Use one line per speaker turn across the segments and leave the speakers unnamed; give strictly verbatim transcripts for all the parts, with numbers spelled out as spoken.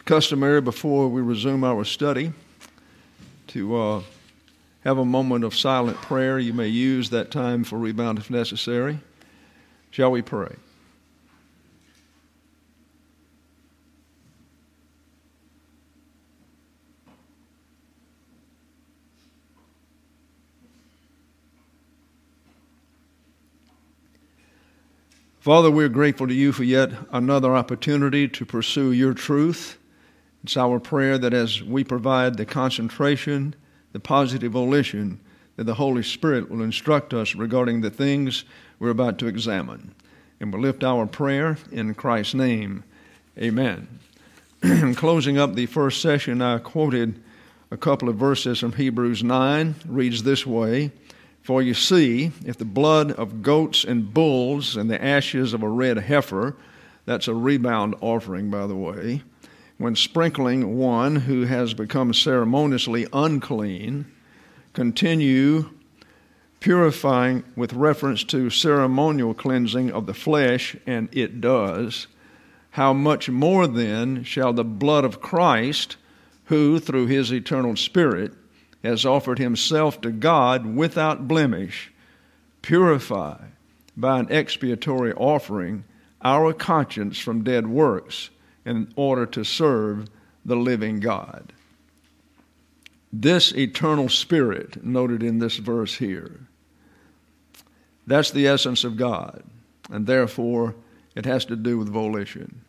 It's customary before we resume our study to uh, have a moment of silent prayer. You may use that time for rebound if necessary. Shall we pray? Father, we're grateful to you for yet another opportunity to pursue your truth. It's our prayer that as we provide the concentration, the positive volition, that the Holy Spirit will instruct us regarding the things we're about to examine. And we'll lift our prayer in Christ's name. Amen. In closing up the first session, I quoted a couple of verses from Hebrews nine. It reads this way: "For you see, if the blood of goats and bulls and the ashes of a red heifer," that's a rebound offering, by the way, "when sprinkling one who has become ceremoniously unclean, continue purifying," with reference to ceremonial cleansing of the flesh, and it does, "how much more then shall the blood of Christ, who through his eternal Spirit has offered himself to God without blemish, purify by an expiatory offering our conscience from dead works in order to serve the living God." This eternal Spirit, noted in this verse here, that's the essence of God, and therefore it has to do with volition.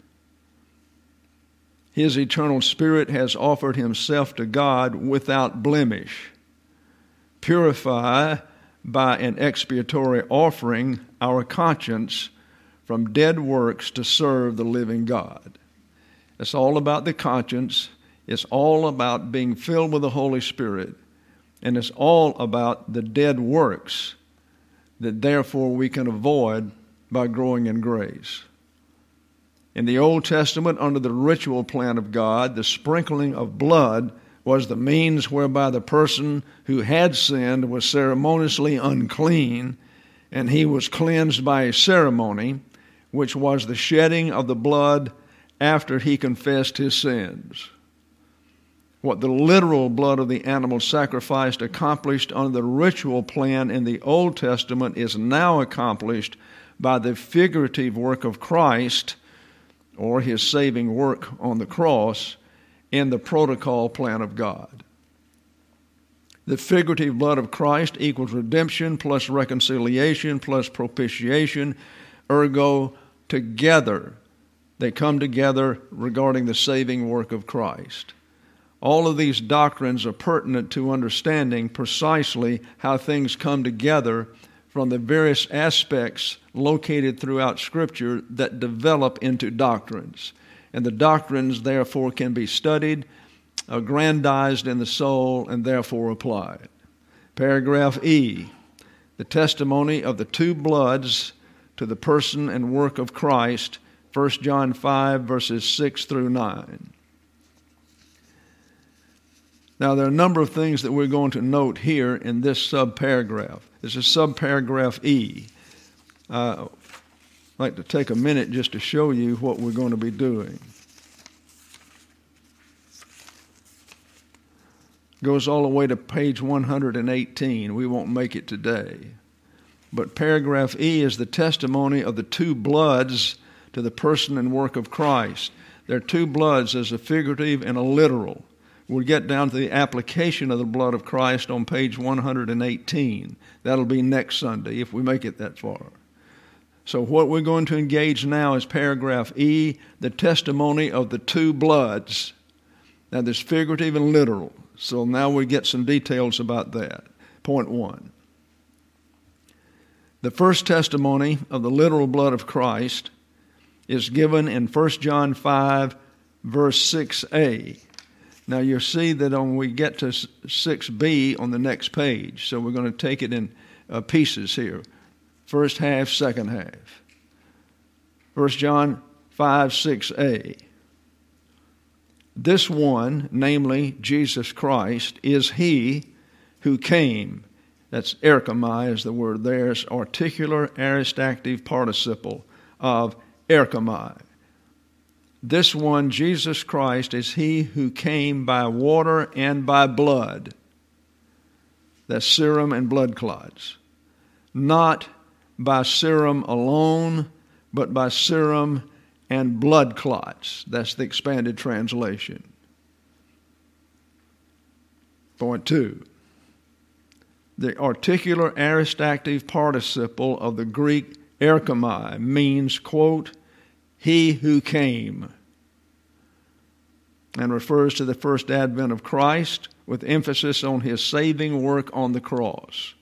His eternal Spirit has offered himself to God without blemish. Purify by an expiatory offering our conscience from dead works to serve the living God. It's all about the conscience. It's all about being filled with the Holy Spirit. And it's all about the dead works that therefore we can avoid by growing in grace. In the Old Testament, under the ritual plan of God, the sprinkling of blood was the means whereby the person who had sinned was ceremoniously unclean, and he was cleansed by a ceremony, which was the shedding of the blood after he confessed his sins. What the literal blood of the animal sacrificed accomplished under the ritual plan in the Old Testament is now accomplished by the figurative work of Christ, or his saving work on the cross, in the protocol plan of God. The figurative blood of Christ equals redemption plus reconciliation plus propitiation, ergo together. They come together regarding the saving work of Christ. All of these doctrines are pertinent to understanding precisely how things come together from the various aspects located throughout Scripture that develop into doctrines. And the doctrines, therefore, can be studied, aggrandized in the soul, and therefore applied. Paragraph E, the testimony of the two bloods to the person and work of Christ, First John five, verses six through nine. Now, there are a number of things that we're going to note here in this subparagraph. This is subparagraph E. Uh, I'd like to take a minute just to show you what we're going to be doing. Goes all the way to page one hundred eighteen. We won't make it today. But paragraph E is the testimony of the two bloods to the person and work of Christ. There are two bloods, as a figurative and a literal. We'll get down to the application of the blood of Christ on page one hundred eighteen. That'll be next Sunday if we make it that far. So what we're going to engage now is paragraph E, the testimony of the two bloods. Now there's figurative and literal. So now we get some details about that. Point one. The first testimony of the literal blood of Christ is given in First John five, verse six a. Now you'll see that when we get to six b on the next page, so we're going to take it in uh, pieces here. First half, second half. First John five, six a. This one, namely Jesus Christ, is he who came. That's erchomai is the word there. It's articular aorist active participle of erchomai. This one, Jesus Christ, is he who came by water and by blood. That's serum and blood clots. Not by serum alone, but by serum and blood clots. That's the expanded translation. Point two. The articular aorist active participle of the Greek erchomai means, quote, he who came, and refers to the first advent of Christ with emphasis on his saving work on the cross.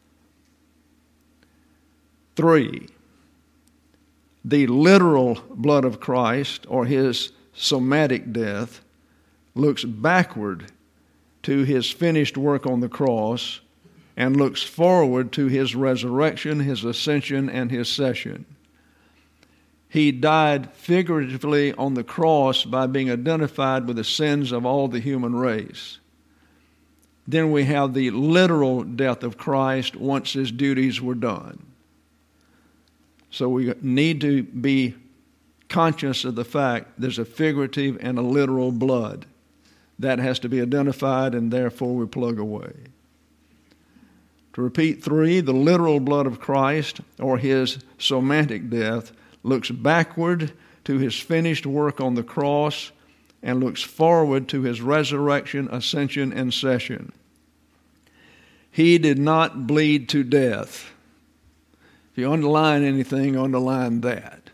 Three, the literal blood of Christ, or his somatic death, looks backward to his finished work on the cross and looks forward to his resurrection, his ascension, and his session. He died figuratively on the cross by being identified with the sins of all the human race. Then we have the literal death of Christ once his duties were done. So we need to be conscious of the fact there's a figurative and a literal blood. That has to be identified, and therefore we plug away. To repeat three, the literal blood of Christ, or his somatic death, looks backward to his finished work on the cross and looks forward to his resurrection, ascension, and session. He did not bleed to death. If you underline anything, underline that.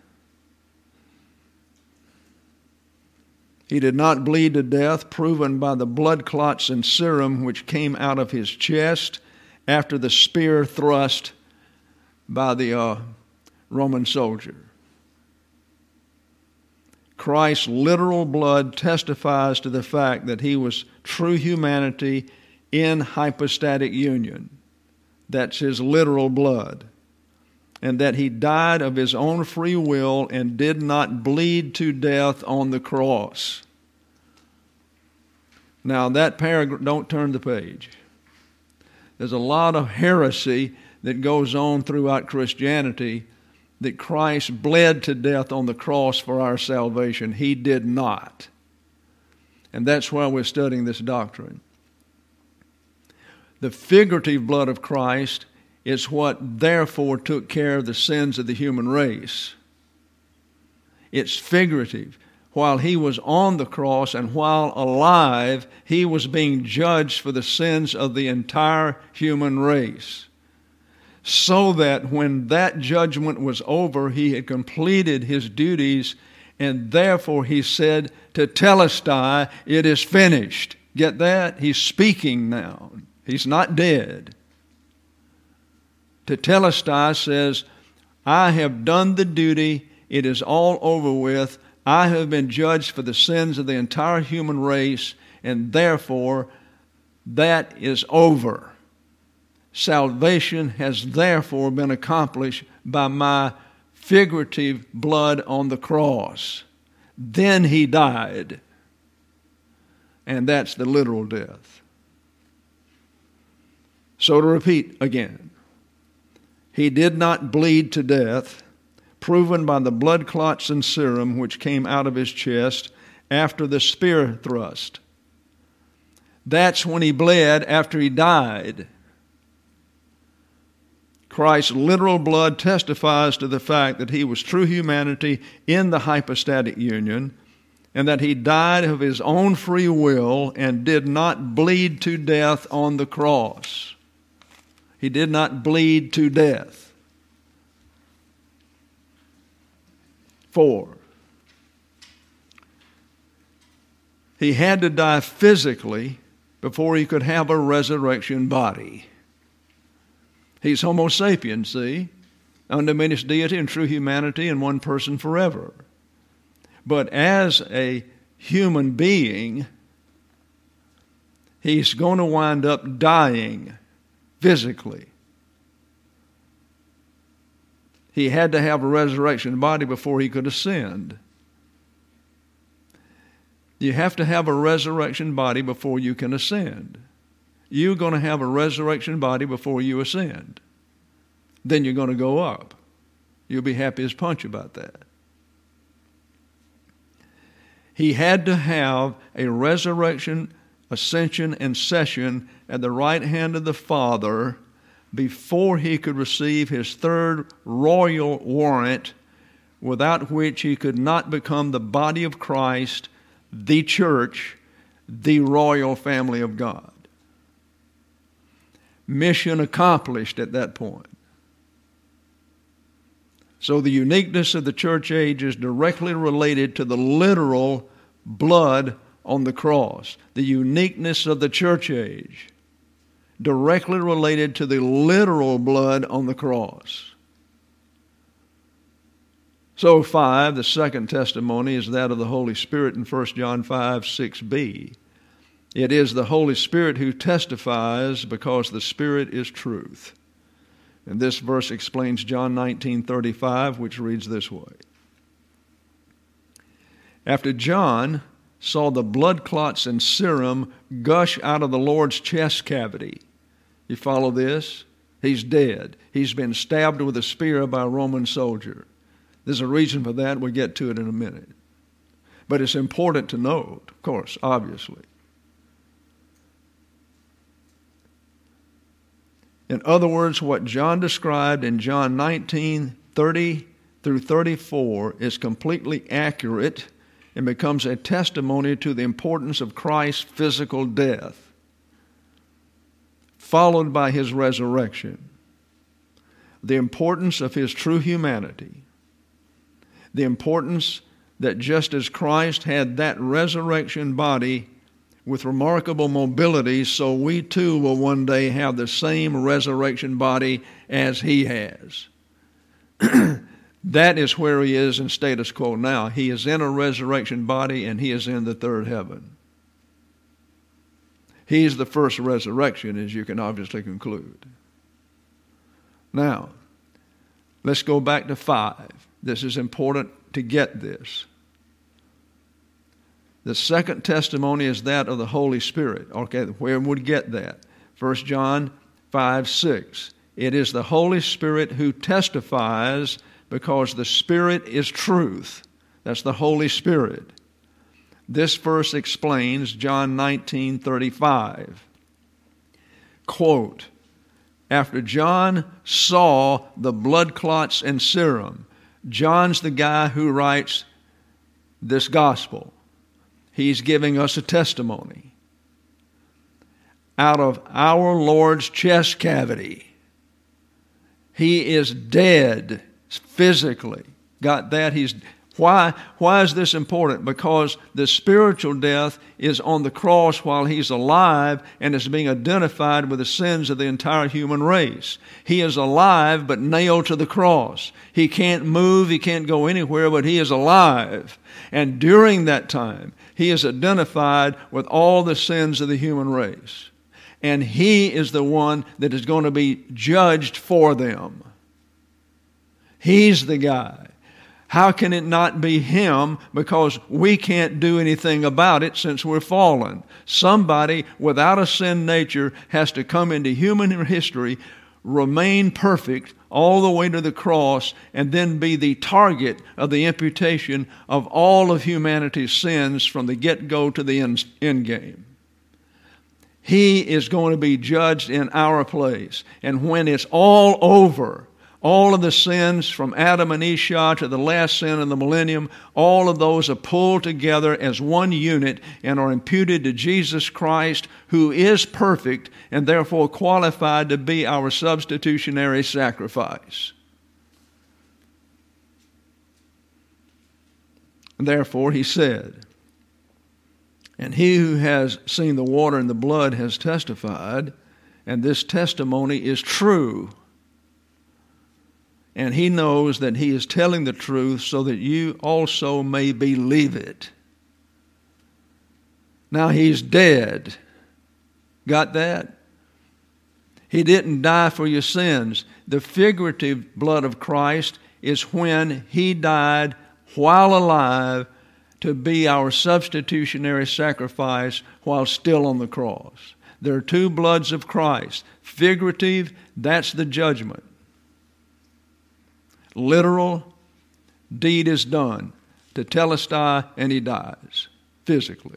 He did not bleed to death, proven by the blood clots and serum which came out of his chest after the spear thrust by the uh, Roman soldier. Christ's literal blood testifies to the fact that he was true humanity in hypostatic union. That's his literal blood. And that he died of his own free will and did not bleed to death on the cross. Now that paragraph, don't turn the page. There's a lot of heresy that goes on throughout Christianity that Christ bled to death on the cross for our salvation. He did not. And that's why we're studying this doctrine. The figurative blood of Christ is what therefore took care of the sins of the human race. It's figurative. While he was on the cross and while alive, he was being judged for the sins of the entire human race. So that when that judgment was over, he had completed his duties, and therefore he said to Telestai, it is finished. Get that? He's speaking now. He's not dead. To Telestai says, I have done the duty. It is all over with. I have been judged for the sins of the entire human race, and therefore that is over. Salvation has therefore been accomplished by my figurative blood on the cross. Then he died. And that's the literal death. So to repeat again, he did not bleed to death, proven by the blood clots and serum which came out of his chest after the spear thrust. That's when he bled after he died. Christ's literal blood testifies to the fact that he was true humanity in the hypostatic union, and that he died of his own free will and did not bleed to death on the cross. He did not bleed to death. Four, he had to die physically before he could have a resurrection body. He's Homo sapiens, see, undiminished deity and true humanity in one person forever. But as a human being, he's going to wind up dying physically. He had to have a resurrection body before he could ascend. You have to have a resurrection body before you can ascend. You're going to have a resurrection body before you ascend. Then you're going to go up. You'll be happy as punch about that. He had to have a resurrection, ascension, and session at the right hand of the Father before he could receive his third royal warrant, without which he could not become the body of Christ, the church, the royal family of God. Mission accomplished at that point. So the uniqueness of the church age is directly related to the literal blood on the cross. The uniqueness of the church age directly related to the literal blood on the cross. So five, the second testimony is that of the Holy Spirit in First John five, six b. It is the Holy Spirit who testifies, because the Spirit is truth. And this verse explains John nineteen thirty-five, which reads this way. After John saw the blood clots and serum gush out of the Lord's chest cavity. You follow this? He's dead. He's been stabbed with a spear by a Roman soldier. There's a reason for that. We'll get to it in a minute. But it's important to note, of course, obviously. In other words, what John described in John nineteen, thirty through thirty-four is completely accurate and becomes a testimony to the importance of Christ's physical death, followed by his resurrection, the importance of his true humanity, the importance that just as Christ had that resurrection body with remarkable mobility, so we too will one day have the same resurrection body as he has. That is where he is in status quo now. He is in a resurrection body, and he is in the third heaven. He's the first resurrection, as you can obviously conclude. Now, let's go back to five. This is important to get this. The second testimony is that of the Holy Spirit. Okay, where would we get that? First John five, six. It is the Holy Spirit who testifies, because the Spirit is truth. That's the Holy Spirit. This verse explains John nineteen thirty-five. Quote, after John saw the blood clots and serum, John's the guy who writes this gospel. He's giving us a testimony out of our Lord's chest cavity. He is dead physically. Got that? He's why why is this important? Because the spiritual death is on the cross while he's alive and is being identified with the sins of the entire human race. He is alive but nailed to the cross. He can't move, he can't go anywhere, but he is alive. And during that time, he is identified with all the sins of the human race. And he is the one that is going to be judged for them. He's the guy. How can it not be him? Because we can't do anything about it since we're fallen. Somebody without a sin nature has to come into human history, remain perfect all the way to the cross, and then be the target of the imputation of all of humanity's sins from the get-go to the end, end game. He is going to be judged in our place. And when it's all over, all of the sins from Adam and Esau to the last sin of the millennium, all of those are pulled together as one unit and are imputed to Jesus Christ, who is perfect and therefore qualified to be our substitutionary sacrifice. Therefore, he said, and he who has seen the water and the blood has testified, and this testimony is true. And he knows that he is telling the truth so that you also may believe it. Now he's dead. Got that? He didn't die for your sins. The figurative blood of Christ is when he died while alive to be our substitutionary sacrifice while still on the cross. There are two bloods of Christ. Figurative, that's the judgment. Literal, deed is done. tetelestai, and he dies physically.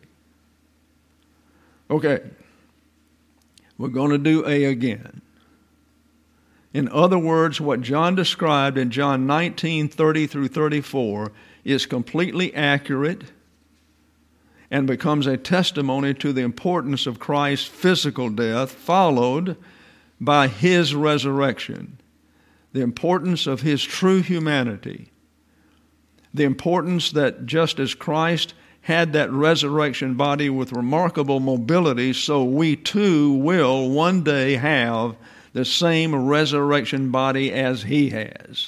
Okay, we're going to do A again. In other words, what John described in John nineteen, thirty through thirty-four is completely accurate and becomes a testimony to the importance of Christ's physical death, followed by his resurrection, the importance of his true humanity, the importance that just as Christ had that resurrection body with remarkable mobility, so we too will one day have the same resurrection body as he has.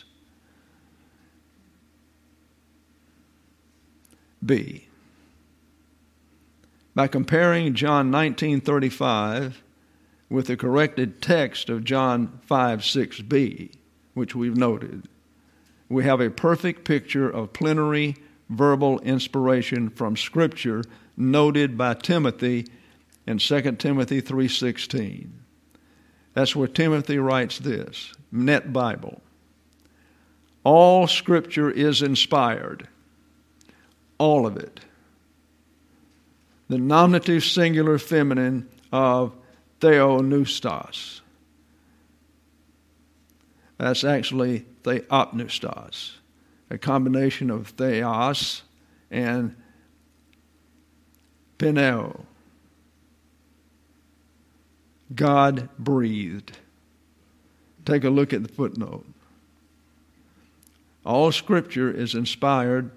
B. By comparing John nineteen thirty-five with the corrected text of John five six b, which we've noted, we have a perfect picture of plenary verbal inspiration from Scripture noted by Timothy in Second Timothy three sixteen. That's where Timothy writes this, Net Bible. All Scripture is inspired, all of it. The nominative singular feminine of theopneustos. That's actually theopneustos, a combination of theos and pneo. God breathed. Take a look at the footnote. All Scripture is inspired.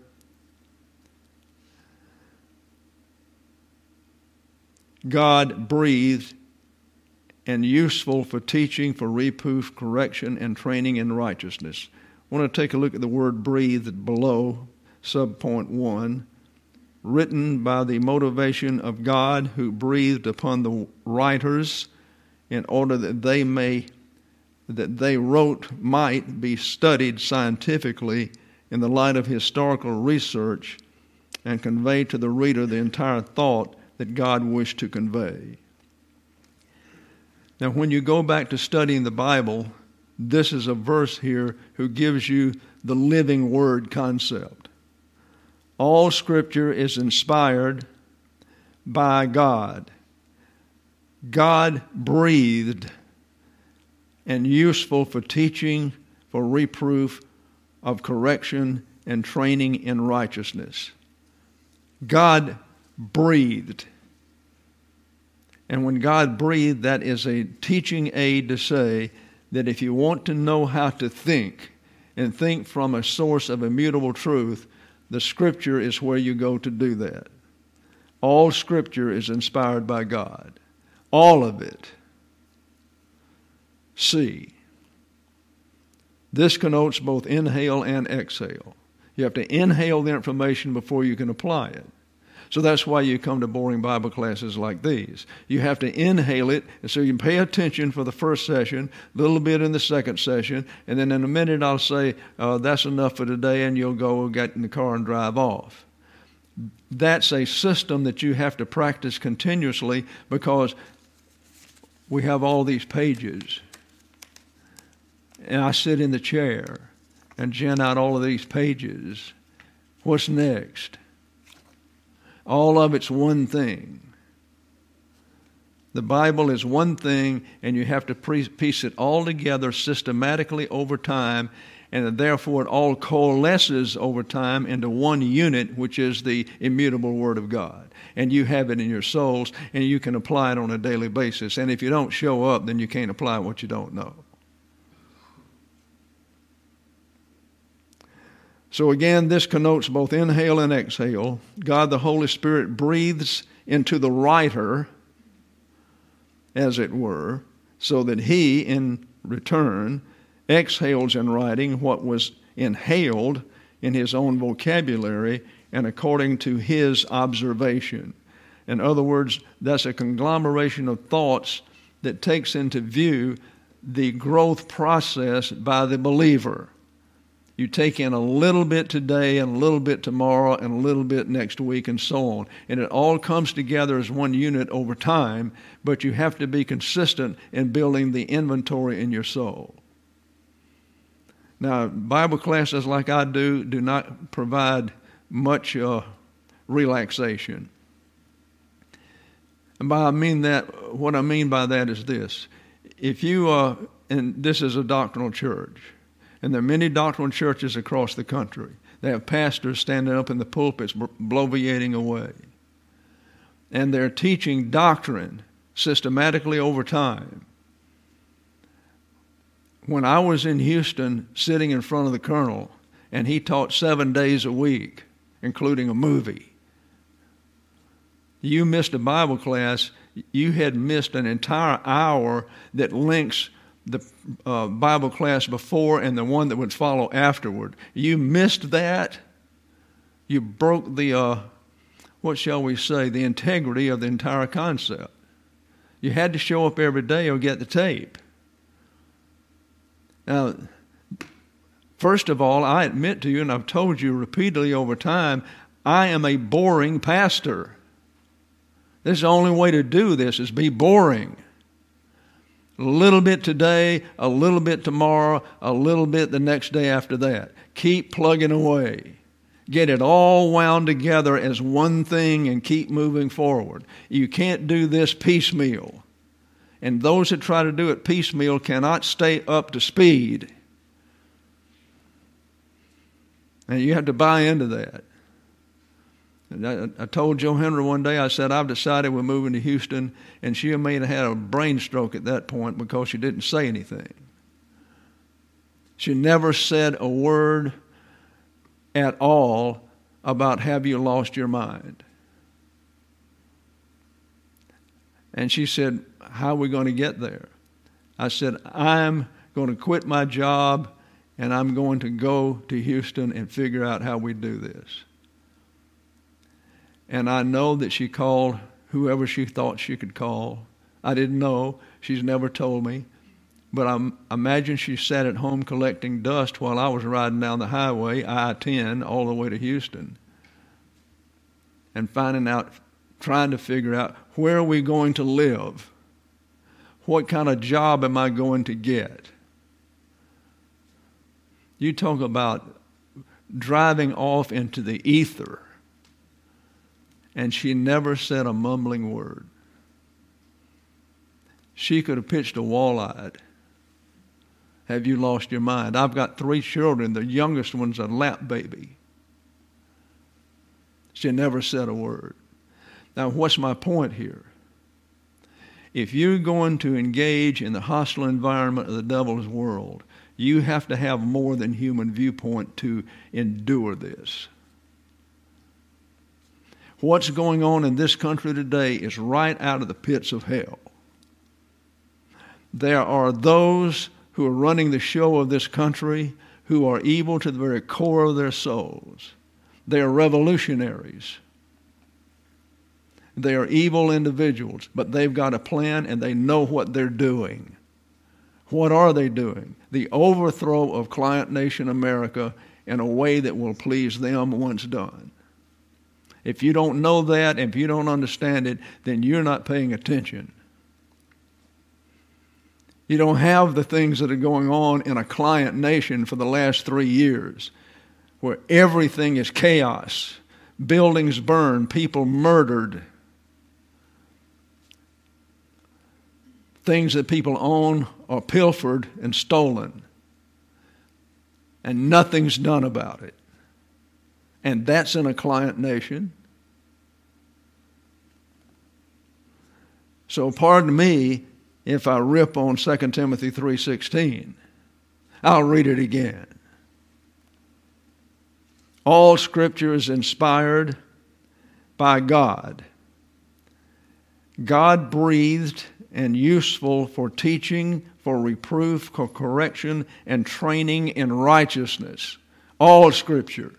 God breathed and useful for teaching, for reproof, correction, and training in righteousness. I want to take a look at the word breathed below, subpoint one. Written by the motivation of God, who breathed upon the writers in order that they may, that they wrote might be studied scientifically in the light of historical research and convey to the reader the entire thought that God wished to convey. Now, when you go back to studying the Bible, this is a verse here who gives you the living word concept. All Scripture is inspired by God. God breathed and useful for teaching, for reproof, of correction, and training in righteousness. God breathed. And when God breathed, that is a teaching aid to say that if you want to know how to think and think from a source of immutable truth, the Scripture is where you go to do that. All Scripture is inspired by God. All of it. C. This connotes both inhale and exhale. You have to inhale the information before you can apply it. So that's why you come to boring Bible classes like these. You have to inhale it, and so you can pay attention for the first session, a little bit in the second session, and then in a minute I'll say, uh, that's enough for today, and you'll go get in the car and drive off. That's a system that you have to practice continuously because we have all these pages. And I sit in the chair and gen out all of these pages. What's next? All of it's one thing. The Bible is one thing, and you have to piece it all together systematically over time, and therefore it all coalesces over time into one unit, which is the immutable Word of God. And you have it in your souls, and you can apply it on a daily basis. And if you don't show up, then you can't apply what you don't know. So again, this connotes both inhale and exhale. God the Holy Spirit breathes into the writer, as it were, so that he, in return, exhales in writing what was inhaled in his own vocabulary and according to his observation. In other words, that's a conglomeration of thoughts that takes into view the growth process by the believer. You take in a little bit today and a little bit tomorrow and a little bit next week and so on. And it all comes together as one unit over time, but you have to be consistent in building the inventory in your soul. Now, Bible classes like I do do not provide much uh, relaxation. And by I mean that, what I mean by that is this. If you, uh, and this is a doctrinal church, and there are many doctrinal churches across the country. They have pastors standing up in the pulpits bloviating away. And they're teaching doctrine systematically over time. When I was in Houston sitting in front of the colonel, and he taught seven days a week, including a movie, you missed a Bible class, you had missed an entire hour that links the uh, Bible class before and the one that would follow afterward. You missed that. You broke the, uh, what shall we say, the integrity of the entire concept. You had to show up every day or get the tape. Now, first of all, I admit to you, and I've told you repeatedly over time, I am a boring pastor. This is the only way to do this, is be boring. A little bit today, a little bit tomorrow, a little bit the next day after that. Keep plugging away. Get it all wound together as one thing and keep moving forward. You can't do this piecemeal. And those that try to do it piecemeal cannot stay up to speed. And you have to buy into that. And I, I told Joe Henry one day, I said, I've decided we're moving to Houston, and she may have had a brain stroke at that point because she didn't say anything. She never said a word at all about have you lost your mind. And she said, how are we going to get there? I said, I'm going to quit my job, and I'm going to go to Houston and figure out how we do this. And I know that she called whoever she thought she could call. I didn't know. She's never told me. But I imagine she sat at home collecting dust while I was riding down the highway, I ten, all the way to Houston. And finding out, trying to figure out, where are we going to live? What kind of job am I going to get? You talk about driving off into the ether. And she never said a mumbling word. She could have pitched a wall-eyed. Have you lost your mind? I've got three children. The youngest one's a lap baby. She never said a word. Now, what's my point here? If you're going to engage in the hostile environment of the devil's world, you have to have more than human viewpoint to endure this. What's going on in this country today is right out of the pits of hell. There are those who are running the show of this country who are evil to the very core of their souls. They are revolutionaries. They are evil individuals, but they've got a plan and they know what they're doing. What are they doing? The overthrow of Client Nation America in a way that will please them once done. If you don't know that, if you don't understand it, then you're not paying attention. You don't have the things that are going on in a client nation for the last three years, where everything is chaos, buildings burned, people murdered, things that people own are pilfered and stolen, and nothing's done about it. And that's in a client nation. So pardon me if I rip on Second Timothy three sixteen. I'll read it again. All Scripture is inspired by God. God breathed and useful for teaching, for reproof, for correction, and training in righteousness. All Scripture.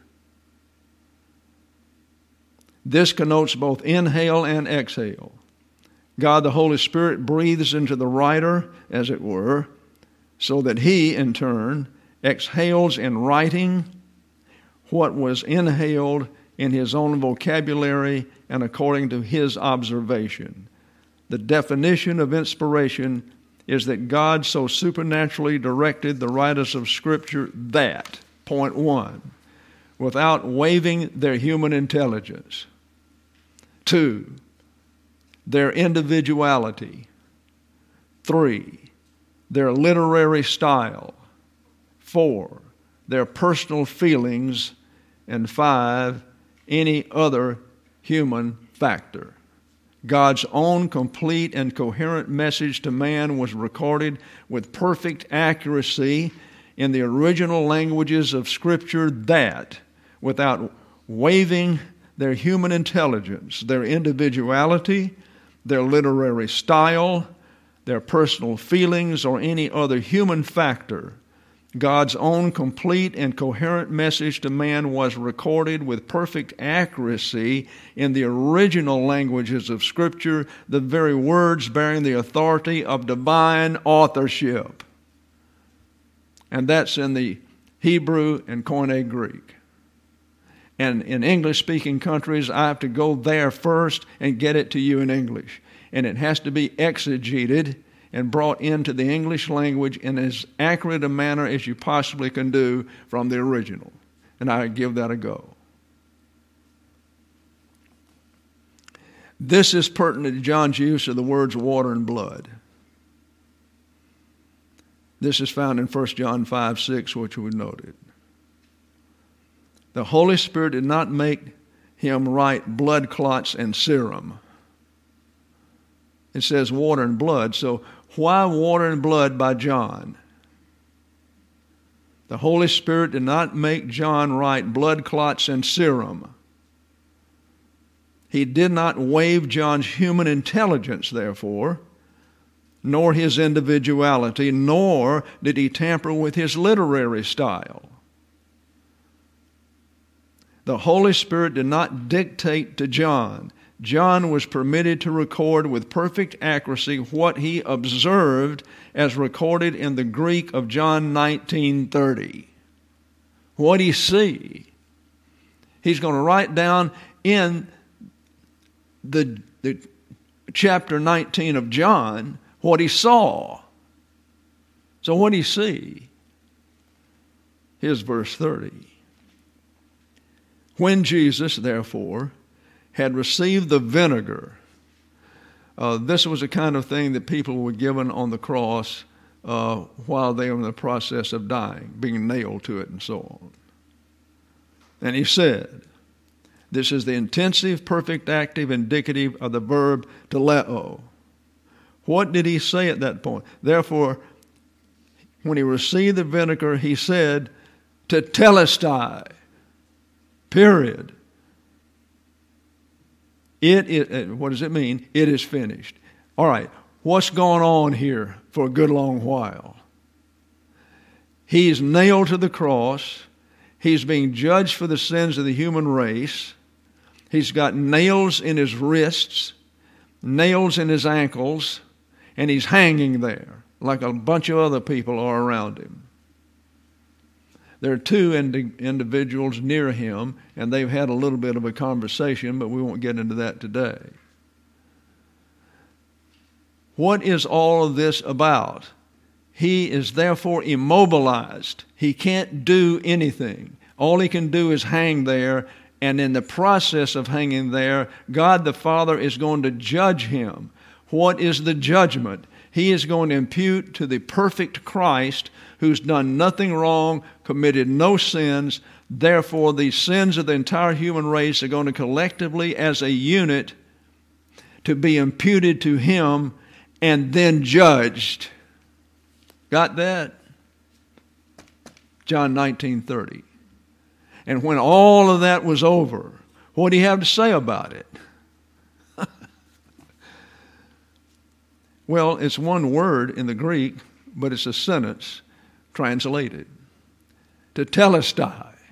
This connotes both inhale and exhale. God the Holy Spirit breathes into the writer, as it were, so that he, in turn, exhales in writing what was inhaled in his own vocabulary and according to his observation. The definition of inspiration is that God so supernaturally directed the writers of Scripture that, point one, without waiving their human intelligence. Two, their individuality. Three, their literary style. Four, their personal feelings. And five, any other human factor. God's own complete and coherent message to man was recorded with perfect accuracy in the original languages of Scripture that, without waiving their human intelligence, their individuality, their literary style, their personal feelings, or any other human factor, God's own complete and coherent message to man was recorded with perfect accuracy in the original languages of Scripture, the very words bearing the authority of divine authorship. And that's in the Hebrew and Koine Greek. And in English-speaking countries, I have to go there first and get it to you in English. And it has to be exegeted and brought into the English language in as accurate a manner as you possibly can do from the original. And I give that a go. This is pertinent to John's use of the words water and blood. This is found in First John five six, which we noted. The Holy Spirit did not make him write blood clots and serum. It says water and blood, so why water and blood by John? The Holy Spirit did not make John write blood clots and serum. He did not waive John's human intelligence, therefore, nor his individuality, nor did he tamper with his literary style. The Holy Spirit did not dictate to John. John was permitted to record with perfect accuracy what he observed as recorded in the Greek of John nineteen thirty. What did he see? He's going to write down in the, the chapter nineteen of John what he saw. So what did he see? Here's verse thirty. When Jesus, therefore, had received the vinegar. Uh, this was the kind of thing that people were given on the cross uh, while they were in the process of dying, being nailed to it and so on. And he said, this is the intensive, perfect, active, indicative of the verb teleo. What did he say at that point? Therefore, when he received the vinegar, he said, tetelestai, period. It is, what does it mean? It is finished. All right, what's going on here for a good long while? He's nailed to the cross. He's being judged for the sins of the human race. He's got nails in his wrists, nails in his ankles, and he's hanging there like a bunch of other people are around him. There are two indi- individuals near him, and they've had a little bit of a conversation, but we won't get into that today. What is all of this about? He is therefore immobilized. He can't do anything. All he can do is hang there, and in the process of hanging there, God the Father is going to judge him. What is the judgment? He is going to impute to the perfect Christ, who's done nothing wrong, committed no sins. Therefore, the sins of the entire human race are going to collectively, as a unit, to be imputed to him and then judged. Got that? John nineteen thirty. And when all of that was over, what do you have to say about it? Well, it's one word in the Greek, but it's a sentence translated. Tetelestai.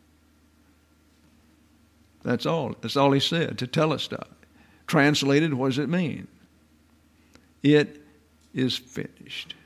That's all. That's all he said. Tetelestai. Translated, what does it mean? It is finished.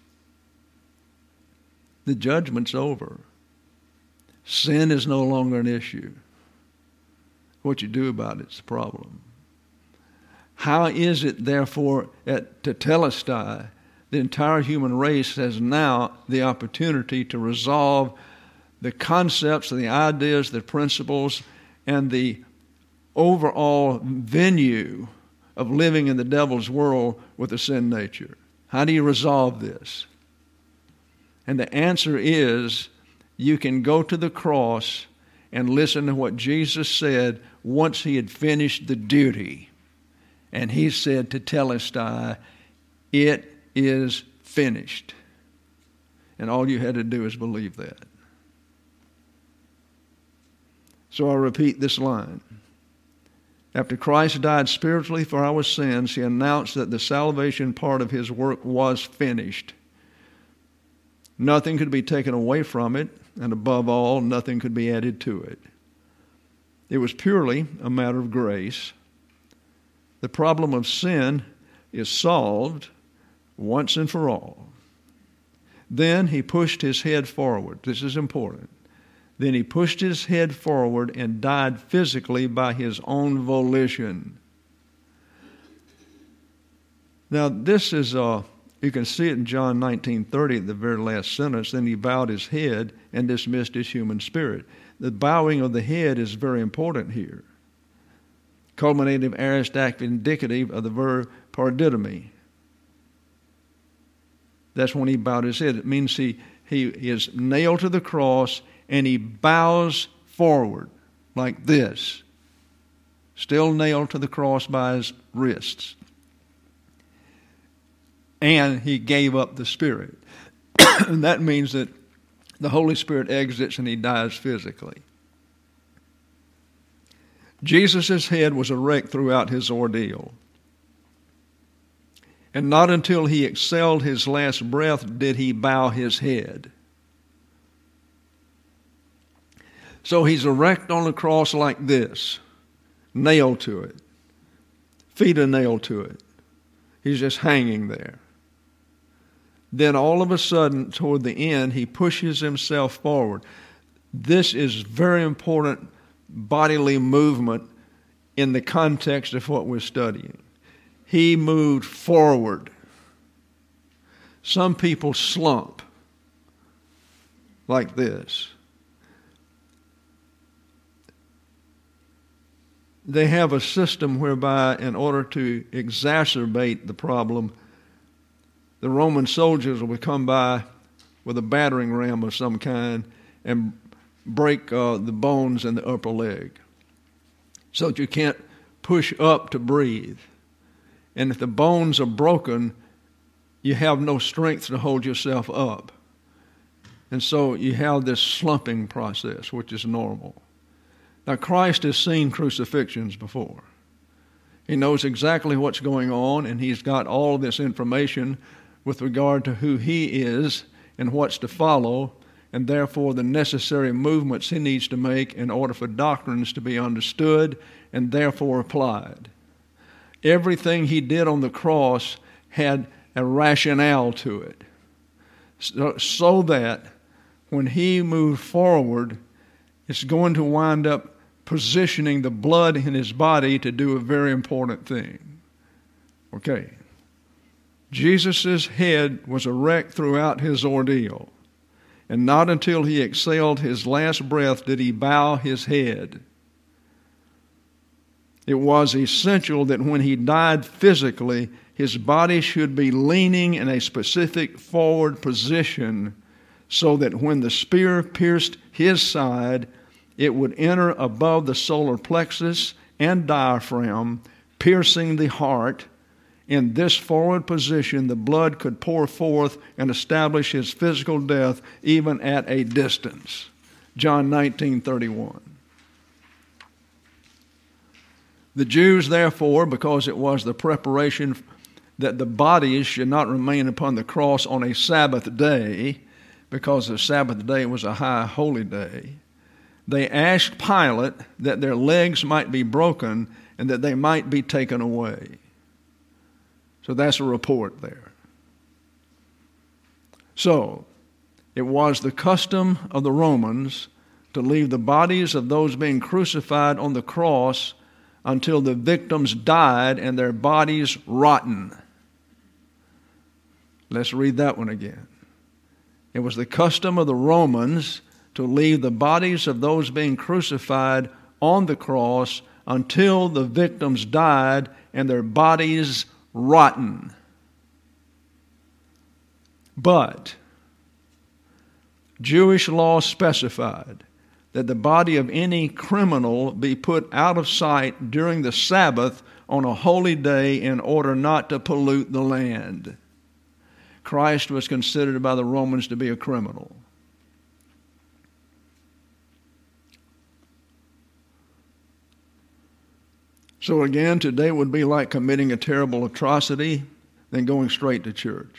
The judgment's over. Sin is no longer an issue. What you do about it's the problem. How is it, therefore, at Tetelestai, the entire human race has now the opportunity to resolve the concepts, the ideas, the principles, and the overall venue of living in the devil's world with a sin nature. How do you resolve this? And the answer is, you can go to the cross and listen to what Jesus said once he had finished the duty. And he said to Telestai, it is finished. And all you had to do is believe that. So I repeat this line. After Christ died spiritually for our sins, he announced that the salvation part of his work was finished. Nothing could be taken away from it, and above all, nothing could be added to it. It was purely a matter of grace. The problem of sin is solved once and for all. Then he pushed his head forward. This is important. Then he pushed his head forward and died physically by his own volition. Now, this is, uh, you can see it in John nineteen thirty, the very last sentence. Then he bowed his head and dismissed his human spirit. The bowing of the head is very important here. Culminative, aorist, active, indicative of the verb paradidomi. That's when he bowed his head. It means he, he is nailed to the cross and he bows forward like this, still nailed to the cross by his wrists. And he gave up the Spirit. And that means that the Holy Spirit exits and he dies physically. Jesus' head was erect throughout his ordeal. And not until he exhaled his last breath did he bow his head. So he's erect on the cross like this, nailed to it. Feet are nailed to it. He's just hanging there. Then all of a sudden, toward the end, he pushes himself forward. This is very important bodily movement in the context of what we're studying. He moved forward. Some people slump like this. They have a system whereby, in order to exacerbate the problem, the Roman soldiers will come by with a battering ram of some kind and break uh, the bones in the upper leg so that you can't push up to breathe. And if the bones are broken, you have no strength to hold yourself up. And so you have this slumping process, which is normal. Now, Christ has seen crucifixions before. He knows exactly what's going on, and he's got all this information with regard to who he is and what's to follow, and therefore the necessary movements he needs to make in order for doctrines to be understood and therefore applied. Everything he did on the cross had a rationale to it, so, so that when he moved forward, it's going to wind up positioning the blood in his body to do a very important thing. Okay. Jesus' head was erect throughout his ordeal, and not until he exhaled his last breath did he bow his head. It was essential that when he died physically, his body should be leaning in a specific forward position so that when the spear pierced his side, it would enter above the solar plexus and diaphragm, piercing the heart. In this forward position, the blood could pour forth and establish his physical death even at a distance. John nineteen thirty-one. The Jews, therefore, because it was the preparation that the bodies should not remain upon the cross on a Sabbath day, because the Sabbath day was a high holy day, they asked Pilate that their legs might be broken and that they might be taken away. So that's a report there. So, it was the custom of the Romans to leave the bodies of those being crucified on the cross until the victims died and their bodies rotten. Let's read that one again. It was the custom of the Romans to leave the bodies of those being crucified on the cross until the victims died and their bodies rotten. But Jewish law specified that the body of any criminal be put out of sight during the Sabbath on a holy day in order not to pollute the land. Christ was considered by the Romans to be a criminal. So again, today would be like committing a terrible atrocity, then going straight to church.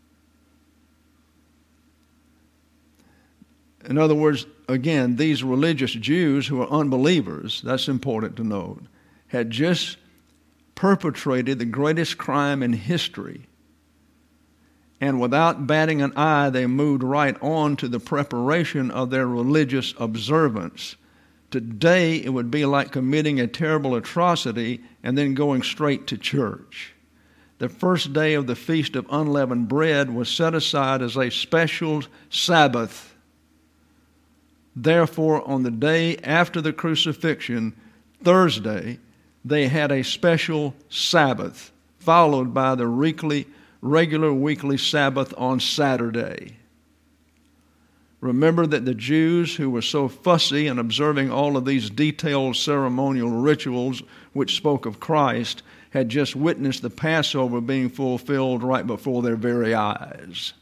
In other words, again, these religious Jews who are unbelievers, that's important to note, had just perpetrated the greatest crime in history. And without batting an eye, they moved right on to the preparation of their religious observance. Today, it would be like committing a terrible atrocity and then going straight to church. The first day of the Feast of Unleavened Bread was set aside as a special Sabbath. Therefore, on the day after the crucifixion, Thursday, they had a special Sabbath, followed by the weekly, regular weekly Sabbath on Saturday. Remember that the Jews who were so fussy in observing all of these detailed ceremonial rituals which spoke of Christ had just witnessed the Passover being fulfilled right before their very eyes.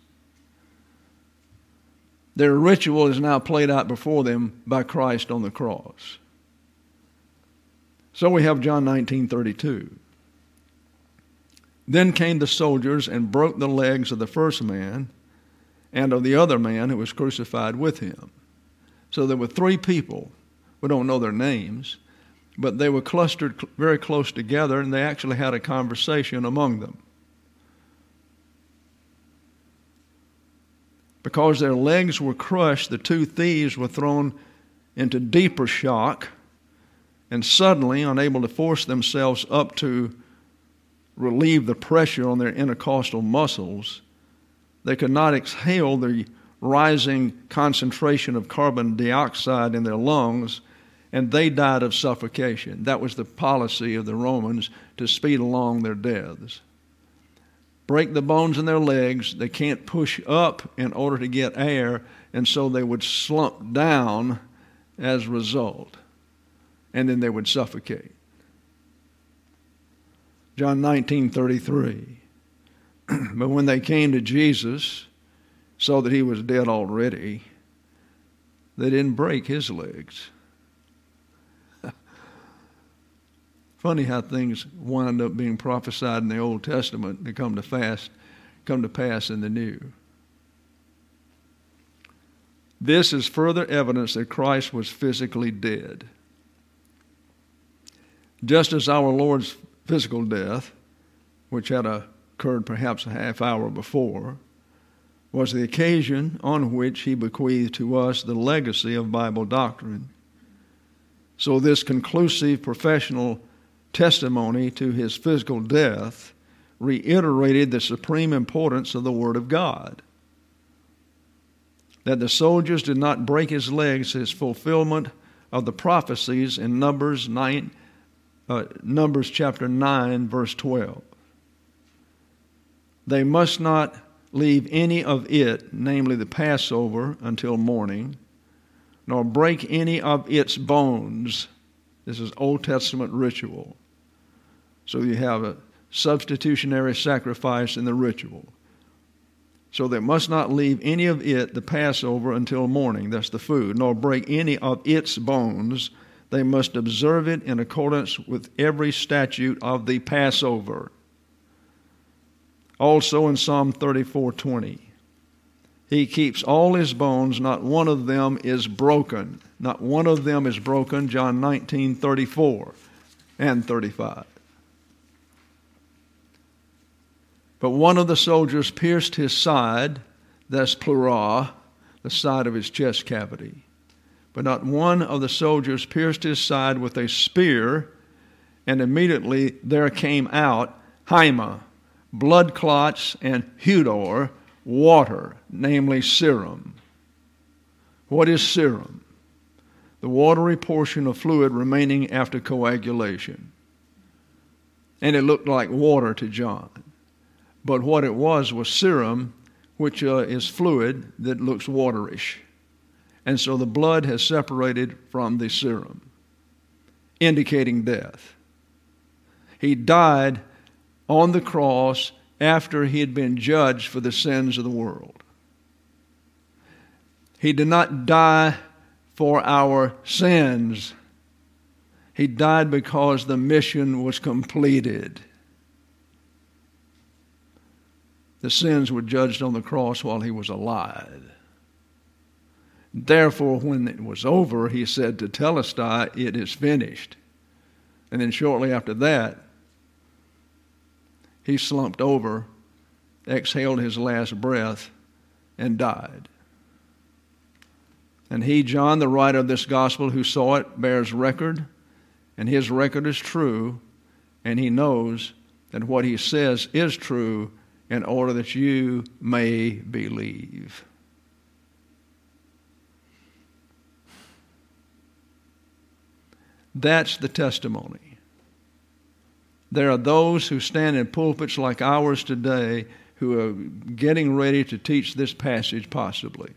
Their ritual is now played out before them by Christ on the cross. So we have John nineteen thirty-two. Then came the soldiers and broke the legs of the first man and of the other man who was crucified with him. So there were three people. We don't know their names, but they were clustered very close together, and they actually had a conversation among them. Because their legs were crushed, the two thieves were thrown into deeper shock, and suddenly, unable to force themselves up to relieve the pressure on their intercostal muscles, they could not exhale the rising concentration of carbon dioxide in their lungs, and they died of suffocation. That was the policy of the Romans, to speed along their deaths. Break the bones in their legs. They can't push up in order to get air, and so they would slump down as a result, and then they would suffocate. John nineteen thirty-three. But when they came to Jesus, saw that he was dead already, they didn't break his legs. Funny how things wind up being prophesied in the Old Testament to come to fast, come to pass in the New. This is further evidence that Christ was physically dead. Just as our Lord's physical death, which had occurred perhaps a half hour before, was the occasion on which he bequeathed to us the legacy of Bible doctrine. So this conclusive professional testimony to his physical death reiterated the supreme importance of the Word of God. That the soldiers did not break his legs is fulfillment of the prophecies in Numbers nine, uh, Numbers chapter nine, verse twelve. They must not leave any of it, namely the Passover, until morning, nor break any of its bones. This is Old Testament ritual. So you have a substitutionary sacrifice in the ritual. So they must not leave any of it, the Passover, until morning. That's the food. Nor break any of its bones. They must observe it in accordance with every statute of the Passover. Also in Psalm thirty-four twenty. He keeps all his bones, not one of them is broken. Not one of them is broken, John nineteen thirty-four and thirty-five. But one of the soldiers pierced his side, that's pleura, the side of his chest cavity. But not one of the soldiers pierced his side with a spear, and immediately there came out haima, blood clots, and hudor, water, namely serum. What is serum? The watery portion of fluid remaining after coagulation. And it looked like water to John. But what it was was serum, which uh, is fluid that looks waterish. And so the blood has separated from the serum, indicating death. He died on the cross after he had been judged for the sins of the world. He did not die for our sins. He died because the mission was completed. The sins were judged on the cross while he was alive. Therefore, when it was over, he said to Telestai, "It is finished." And then shortly after that, he slumped over, exhaled his last breath, and died. And he, John, the writer of this gospel, who saw it, bears record, and his record is true, and he knows that what he says is true in order that you may believe. That's the testimony. There are those who stand in pulpits like ours today who are getting ready to teach this passage possibly.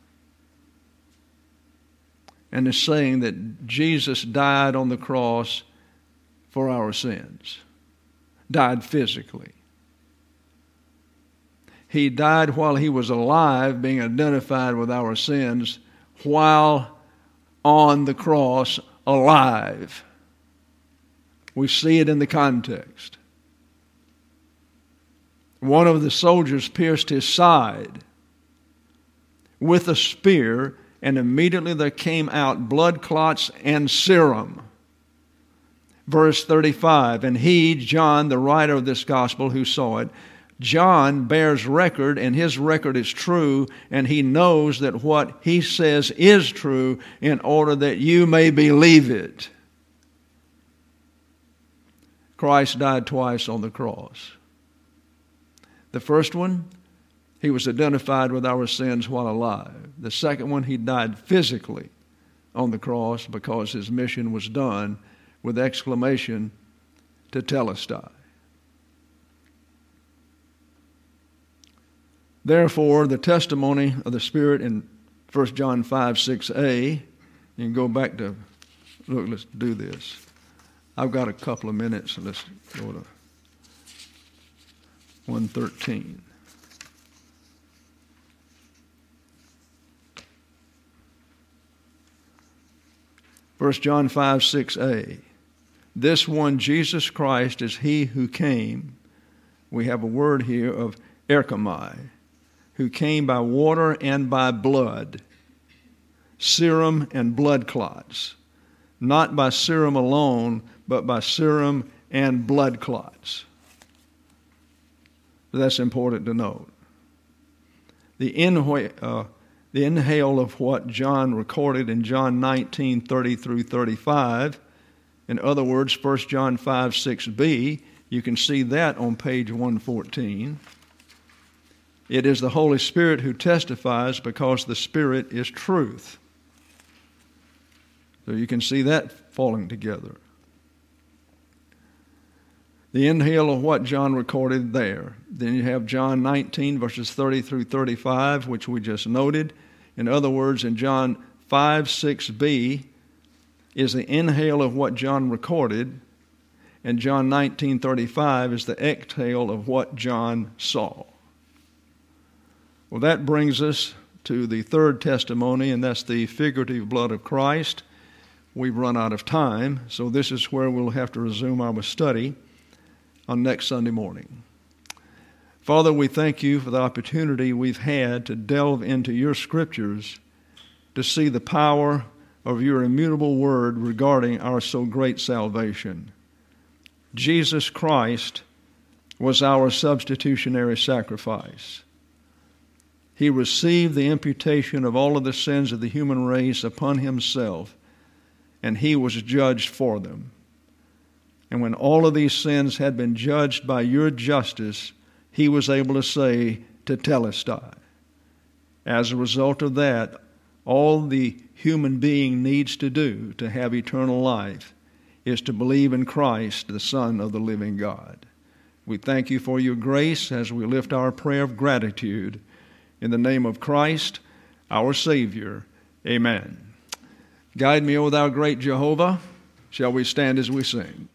And is saying that Jesus died on the cross for our sins. Died physically. He died while he was alive, being identified with our sins, while on the cross alive. We see it in the context. One of the soldiers pierced his side with a spear, and immediately there came out blood clots and serum. Verse thirty-five, and he, John, the writer of this gospel, who saw it, John bears record, and his record is true, and he knows that what he says is true in order that you may believe it. Christ died twice on the cross. The first one, he was identified with our sins while alive. The second one, he died physically on the cross because his mission was done with exclamation to Telestai. Therefore, the testimony of the Spirit in First John five, six a, you can go back to, look, let's do this. I've got a couple of minutes, so let's go to one thirteen. First John five, six a. This one, Jesus Christ, is he who came. We have a word here of erchomai, who came by water and by blood, serum and blood clots. Not by serum alone, but by serum and blood clots. That's important to note. The inhale, uh, the inhale of what John recorded in John nineteen, thirty through thirty-five, in other words, First John five, six b, you can see that on page one fourteen. It is the Holy Spirit who testifies because the Spirit is truth. So you can see that falling together. The inhale of what John recorded there. Then you have John nineteen, verses thirty through thirty-five, which we just noted. In other words, in John five, six b is the inhale of what John recorded, and John nineteen, thirty-five is the exhale of what John saw. Well, that brings us to the third testimony, and that's the figurative blood of Christ. We've run out of time, so this is where we'll have to resume our study on next Sunday morning. Father, we thank you for the opportunity we've had to delve into your scriptures to see the power of your immutable word regarding our so great salvation. Jesus Christ was our substitutionary sacrifice. He received the imputation of all of the sins of the human race upon himself, and he was judged for them. And when all of these sins had been judged by your justice, he was able to say to Telestai, as a result of that, All the human being needs to do to have eternal life is to believe in Christ, the Son of the living God. We thank you for your grace as we lift our prayer of gratitude in the name of Christ, our Savior. Amen. Guide me, O thou great Jehovah. Shall we stand as we sing?